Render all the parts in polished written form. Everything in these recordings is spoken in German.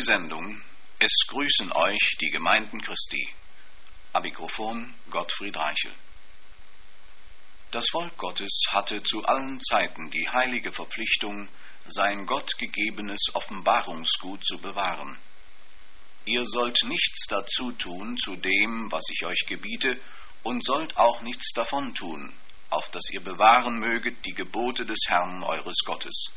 Sendung Es grüßen euch die Gemeinden Christi. Am Mikrofon Gottfried Reichel. Das Volk Gottes hatte zu allen Zeiten die heilige Verpflichtung, sein Gott gegebenes Offenbarungsgut zu bewahren. Ihr sollt nichts dazu tun zu dem, was ich euch gebiete, und sollt auch nichts davon tun, auf dass ihr bewahren möget die Gebote des Herrn eures Gottes.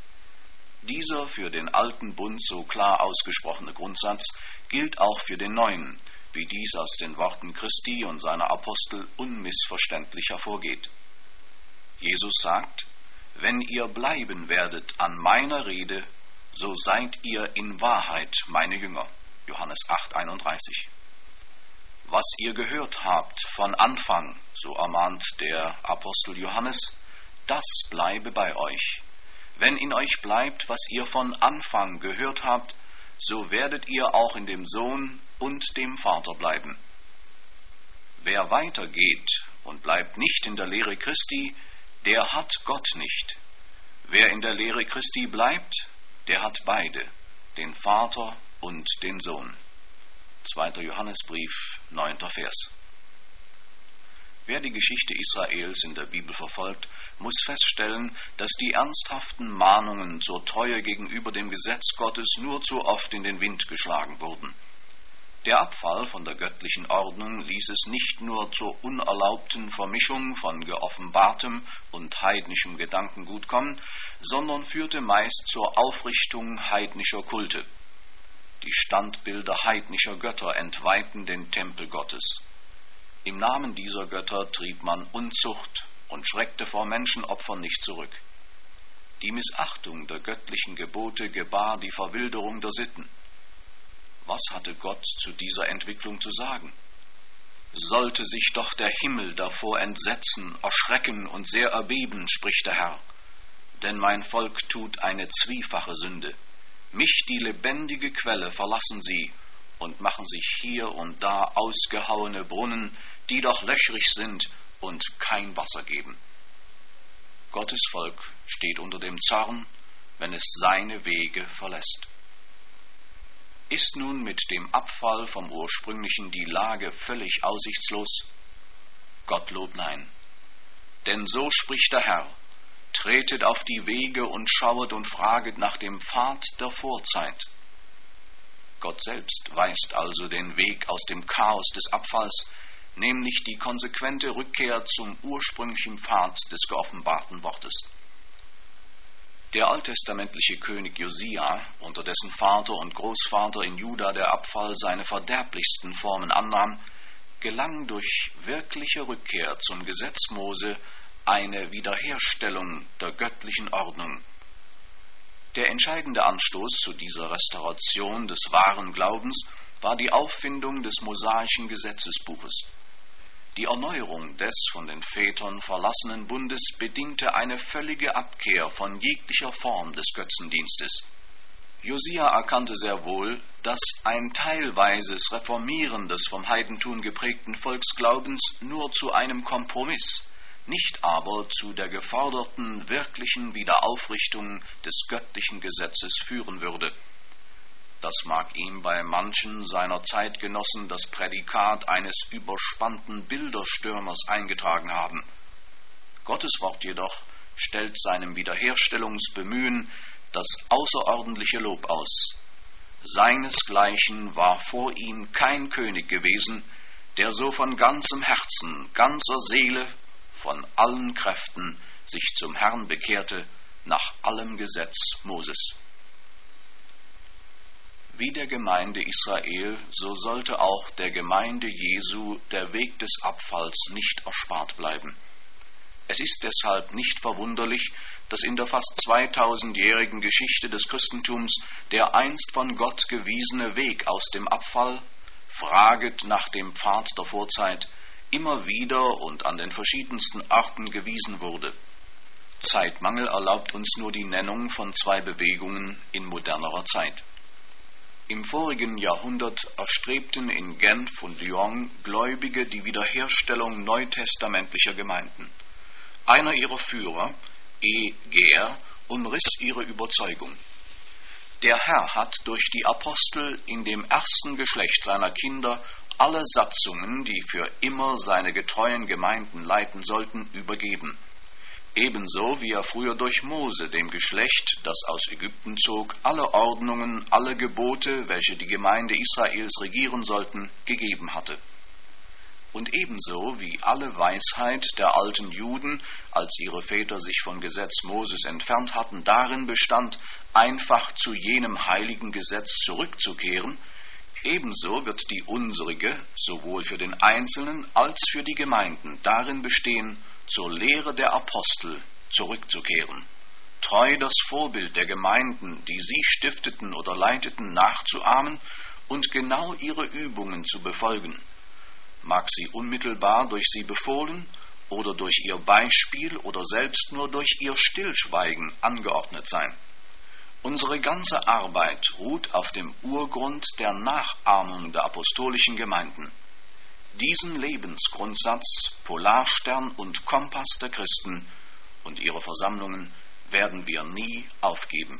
Dieser für den alten Bund so klar ausgesprochene Grundsatz gilt auch für den neuen, wie dies aus den Worten Christi und seiner Apostel unmissverständlich hervorgeht. Jesus sagt: Wenn ihr bleiben werdet an meiner Rede, so seid ihr in Wahrheit meine Jünger. Johannes 8,31. Was ihr gehört habt von Anfang, so ermahnt der Apostel Johannes, das bleibe bei euch. Wenn in euch bleibt, was ihr von Anfang gehört habt, so werdet ihr auch in dem Sohn und dem Vater bleiben. Wer weitergeht und bleibt nicht in der Lehre Christi, der hat Gott nicht. Wer in der Lehre Christi bleibt, der hat beide, den Vater und den Sohn. 2. Johannesbrief, 9. Vers. Wer die Geschichte Israels in der Bibel verfolgt, muss feststellen, dass die ernsthaften Mahnungen zur Treue gegenüber dem Gesetz Gottes nur zu oft in den Wind geschlagen wurden. Der Abfall von der göttlichen Ordnung ließ es nicht nur zur unerlaubten Vermischung von geoffenbartem und heidnischem Gedankengut kommen, sondern führte meist zur Aufrichtung heidnischer Kulte. Die Standbilder heidnischer Götter entweihten den Tempel Gottes. Im Namen dieser Götter trieb man Unzucht und schreckte vor Menschenopfern nicht zurück. Die Missachtung der göttlichen Gebote gebar die Verwilderung der Sitten. Was hatte Gott zu dieser Entwicklung zu sagen? Sollte sich doch der Himmel davor entsetzen, erschrecken und sehr erbeben, spricht der Herr. Denn mein Volk tut eine zwiefache Sünde. Mich, die lebendige Quelle, verlassen sie und machen sich hier und da ausgehauene Brunnen, die doch löchrig sind und kein Wasser geben. Gottes Volk steht unter dem Zorn, wenn es seine Wege verlässt. Ist nun mit dem Abfall vom Ursprünglichen die Lage völlig aussichtslos? Gottlob nein. Denn so spricht der Herr: Tretet auf die Wege und schauet und fraget nach dem Pfad der Vorzeit. Gott selbst weist also den Weg aus dem Chaos des Abfalls, nämlich die konsequente Rückkehr zum ursprünglichen Pfad des geoffenbarten Wortes. Der alttestamentliche König Josia, unter dessen Vater und Großvater in Juda der Abfall seine verderblichsten Formen annahm, gelang durch wirkliche Rückkehr zum Gesetz Mose eine Wiederherstellung der göttlichen Ordnung. Der entscheidende Anstoß zu dieser Restauration des wahren Glaubens war die Auffindung des mosaischen Gesetzesbuches. Die Erneuerung des von den Vätern verlassenen Bundes bedingte eine völlige Abkehr von jeglicher Form des Götzendienstes. Josia erkannte sehr wohl, dass ein teilweises Reformieren des vom Heidentum geprägten Volksglaubens nur zu einem Kompromiss, nicht aber zu der geforderten wirklichen Wiederaufrichtung des göttlichen Gesetzes führen würde. Das mag ihm bei manchen seiner Zeitgenossen das Prädikat eines überspannten Bilderstürmers eingetragen haben. Gottes Wort jedoch stellt seinem Wiederherstellungsbemühen das außerordentliche Lob aus. Seinesgleichen war vor ihm kein König gewesen, der so von ganzem Herzen, ganzer Seele, von allen Kräften sich zum Herrn bekehrte, nach allem Gesetz Moses. Wie der Gemeinde Israel, so sollte auch der Gemeinde Jesu der Weg des Abfalls nicht erspart bleiben. Es ist deshalb nicht verwunderlich, dass in der fast 2000-jährigen Geschichte des Christentums der einst von Gott gewiesene Weg aus dem Abfall, fraget nach dem Pfad der Vorzeit, immer wieder und an den verschiedensten Orten gewiesen wurde. Zeitmangel erlaubt uns nur die Nennung von 2 Bewegungen in modernerer Zeit. Im vorigen Jahrhundert erstrebten in Genf und Lyon Gläubige die Wiederherstellung neutestamentlicher Gemeinden. Einer ihrer Führer, E. Gehr, umriss ihre Überzeugung. Der Herr hat durch die Apostel in dem ersten Geschlecht seiner Kinder alle Satzungen, die für immer seine getreuen Gemeinden leiten sollten, übergeben. Ebenso wie er früher durch Mose dem Geschlecht, das aus Ägypten zog, alle Ordnungen, alle Gebote, welche die Gemeinde Israels regieren sollten, gegeben hatte. Und ebenso wie alle Weisheit der alten Juden, als ihre Väter sich vom Gesetz Moses entfernt hatten, darin bestand, einfach zu jenem heiligen Gesetz zurückzukehren, ebenso wird die unsrige, sowohl für den Einzelnen als für die Gemeinden, darin bestehen, zur Lehre der Apostel zurückzukehren, treu das Vorbild der Gemeinden, die sie stifteten oder leiteten, nachzuahmen und genau ihre Übungen zu befolgen, mag sie unmittelbar durch sie befohlen oder durch ihr Beispiel oder selbst nur durch ihr Stillschweigen angeordnet sein. Unsere ganze Arbeit ruht auf dem Urgrund der Nachahmung der apostolischen Gemeinden. Diesen Lebensgrundsatz, Polarstern und Kompass der Christen und ihre Versammlungen werden wir nie aufgeben.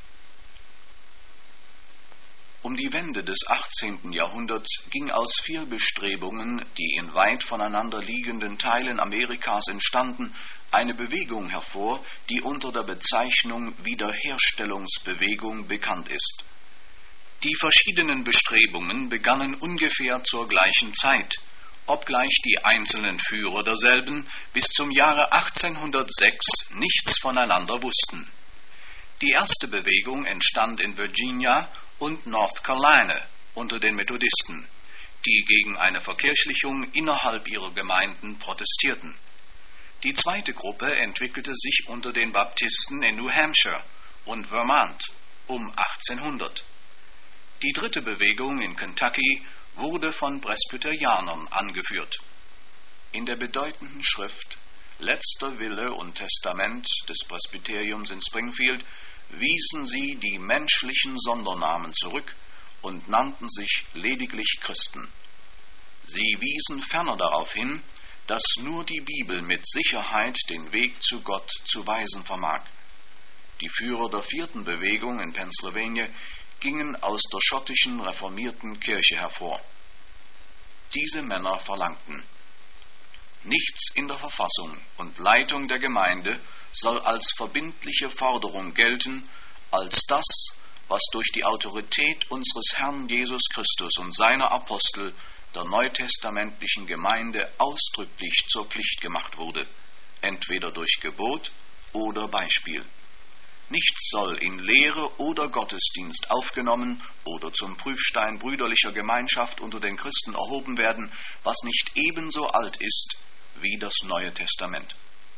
Um die Wende des 18. Jahrhunderts ging aus 4 Bestrebungen, die in weit voneinander liegenden Teilen Amerikas entstanden, eine Bewegung hervor, die unter der Bezeichnung Wiederherstellungsbewegung bekannt ist. Die verschiedenen Bestrebungen begannen ungefähr zur gleichen Zeit, obgleich die einzelnen Führer derselben bis zum Jahre 1806 nichts voneinander wussten. Die erste Bewegung entstand in Virginia und North Carolina unter den Methodisten, die gegen eine Verkirchlichung innerhalb ihrer Gemeinden protestierten. Die zweite Gruppe entwickelte sich unter den Baptisten in New Hampshire und Vermont um 1800. Die dritte Bewegung in Kentucky wurde von Presbyterianern angeführt. In der bedeutenden Schrift Letzter Wille und Testament des Presbyteriums in Springfield wiesen sie die menschlichen Sondernamen zurück und nannten sich lediglich Christen. Sie wiesen ferner darauf hin, dass nur die Bibel mit Sicherheit den Weg zu Gott zu weisen vermag. Die Führer der vierten Bewegung in Pennsylvania gingen aus der schottischen reformierten Kirche hervor. Diese Männer verlangten: Nichts in der Verfassung und Leitung der Gemeinde soll als verbindliche Forderung gelten, als das, was durch die Autorität unseres Herrn Jesus Christus und seiner Apostel der neutestamentlichen Gemeinde ausdrücklich zur Pflicht gemacht wurde, entweder durch Gebot oder Beispiel. Nichts soll in Lehre oder Gottesdienst aufgenommen oder zum Prüfstein brüderlicher Gemeinschaft unter den Christen erhoben werden, was nicht ebenso alt ist wie das Neue Testament.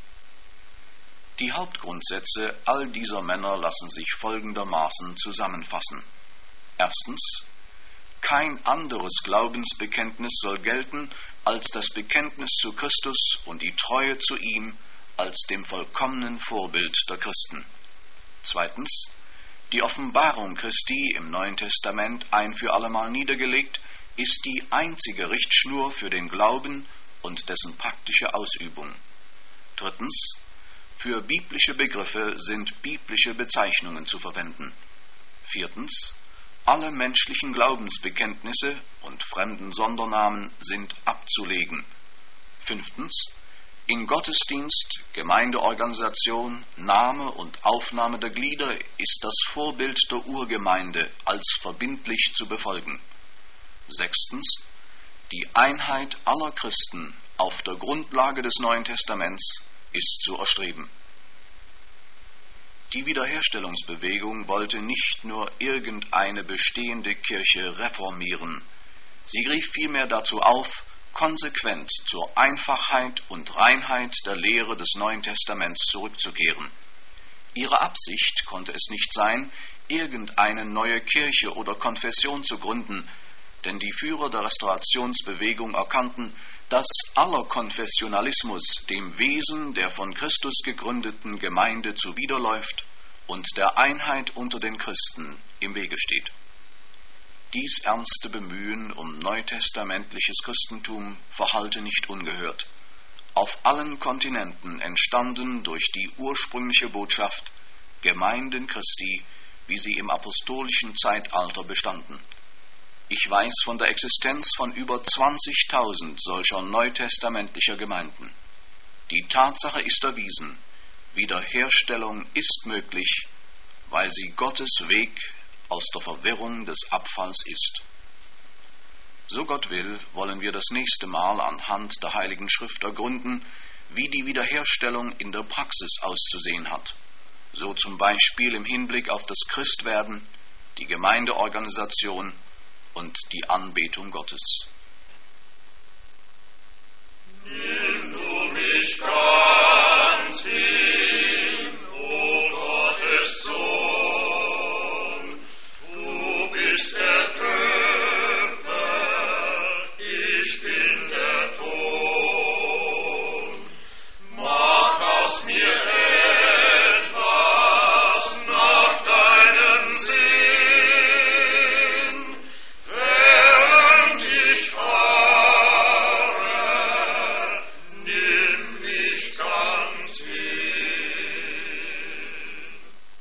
Die Hauptgrundsätze all dieser Männer lassen sich folgendermaßen zusammenfassen. Erstens: Kein anderes Glaubensbekenntnis soll gelten als das Bekenntnis zu Christus und die Treue zu ihm als dem vollkommenen Vorbild der Christen. Zweitens: Die Offenbarung Christi im Neuen Testament ein für allemal niedergelegt, ist die einzige Richtschnur für den Glauben und dessen praktische Ausübung. Drittens: Für biblische Begriffe sind biblische Bezeichnungen zu verwenden. Viertens: Alle menschlichen Glaubensbekenntnisse und fremden Sondernamen sind abzulegen. Fünftens: In Gottesdienst, Gemeindeorganisation, Name und Aufnahme der Glieder ist das Vorbild der Urgemeinde als verbindlich zu befolgen. Sechstens: Die Einheit aller Christen auf der Grundlage des Neuen Testaments ist zu erstreben. Die Wiederherstellungsbewegung wollte nicht nur irgendeine bestehende Kirche reformieren. Sie rief vielmehr dazu auf, konsequent zur Einfachheit und Reinheit der Lehre des Neuen Testaments zurückzukehren. Ihre Absicht konnte es nicht sein, irgendeine neue Kirche oder Konfession zu gründen, denn die Führer der Restaurationsbewegung erkannten, dass aller Konfessionalismus dem Wesen der von Christus gegründeten Gemeinde zuwiderläuft und der Einheit unter den Christen im Wege steht. Dies ernste Bemühen um neutestamentliches Christentum verhallte nicht ungehört. Auf allen Kontinenten entstanden durch die ursprüngliche Botschaft Gemeinden Christi, wie sie im apostolischen Zeitalter bestanden. Ich weiß von der Existenz von über 20.000 solcher neutestamentlicher Gemeinden. Die Tatsache ist erwiesen, Wiederherstellung ist möglich, weil sie Gottes Weg aus der Verwirrung des Abfalls ist. So Gott will, wollen wir das nächste Mal anhand der Heiligen Schrift ergründen, wie die Wiederherstellung in der Praxis auszusehen hat. So zum Beispiel im Hinblick auf das Christwerden, die Gemeindeorganisation und die Anbetung Gottes. Nimm du mich ganz hin, o Gottes Sohn, du bist der Töpfer, ich bin der Ton. Mach aus mir etwas nach deinem Sinn, während ich fahre, nimm mich ganz hin.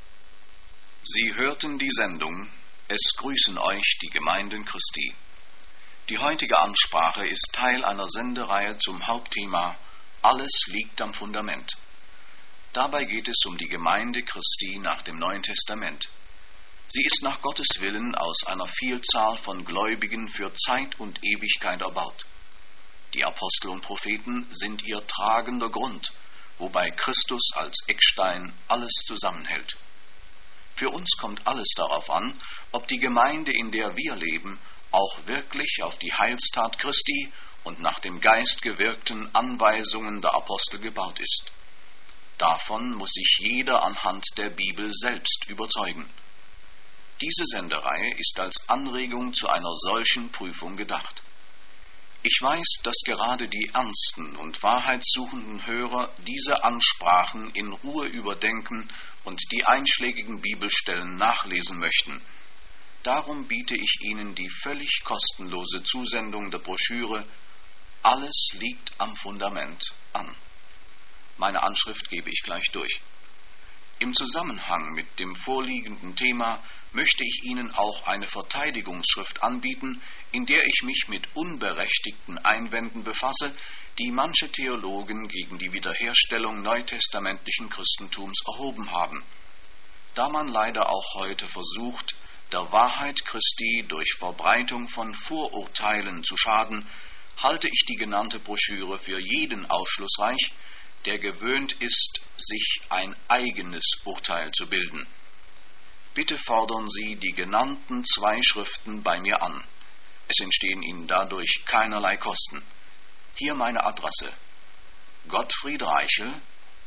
Sie hörten die Sendung Es grüßen euch die Gemeinden Christi. Die heutige Ansprache ist Teil einer Sendereihe zum Hauptthema Alles liegt am Fundament. Dabei geht es um die Gemeinde Christi nach dem Neuen Testament. Sie ist nach Gottes Willen aus einer Vielzahl von Gläubigen für Zeit und Ewigkeit erbaut. Die Apostel und Propheten sind ihr tragender Grund, wobei Christus als Eckstein alles zusammenhält. Für uns kommt alles darauf an, ob die Gemeinde, in der wir leben, auch wirklich auf die Heilstat Christi und nach dem Geist gewirkten Anweisungen der Apostel gebaut ist. Davon muss sich jeder anhand der Bibel selbst überzeugen. Diese Sendereihe ist als Anregung zu einer solchen Prüfung gedacht. Ich weiß, dass gerade die ernsten und wahrheitssuchenden Hörer diese Ansprachen in Ruhe überdenken und die einschlägigen Bibelstellen nachlesen möchten. Darum biete ich Ihnen die völlig kostenlose Zusendung der Broschüre Alles liegt am Fundament an. Meine Anschrift gebe ich gleich durch. Im Zusammenhang mit dem vorliegenden Thema möchte ich Ihnen auch eine Verteidigungsschrift anbieten, in der ich mich mit unberechtigten Einwänden befasse, die manche Theologen gegen die Wiederherstellung neutestamentlichen Christentums erhoben haben. Da man leider auch heute versucht, der Wahrheit Christi durch Verbreitung von Vorurteilen zu schaden, halte ich die genannte Broschüre für jeden aufschlussreich, der gewöhnt ist, sich ein eigenes Urteil zu bilden. Bitte fordern Sie die genannten 2 Schriften bei mir an. Es entstehen Ihnen dadurch keinerlei Kosten. Hier meine Adresse: Gottfried Reichel,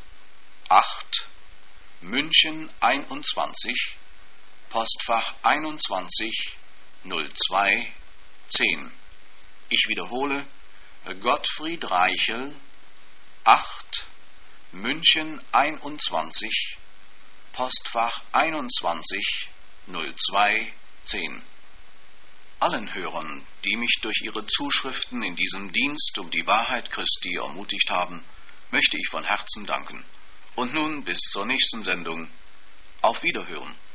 8, München 21, Postfach 21 02 10. Ich wiederhole: Gottfried Reichel, 8, München 21, Postfach 21 02 10. Allen Hörern, die mich durch ihre Zuschriften in diesem Dienst um die Wahrheit Christi ermutigt haben, möchte ich von Herzen danken. Und nun bis zur nächsten Sendung. Auf Wiederhören.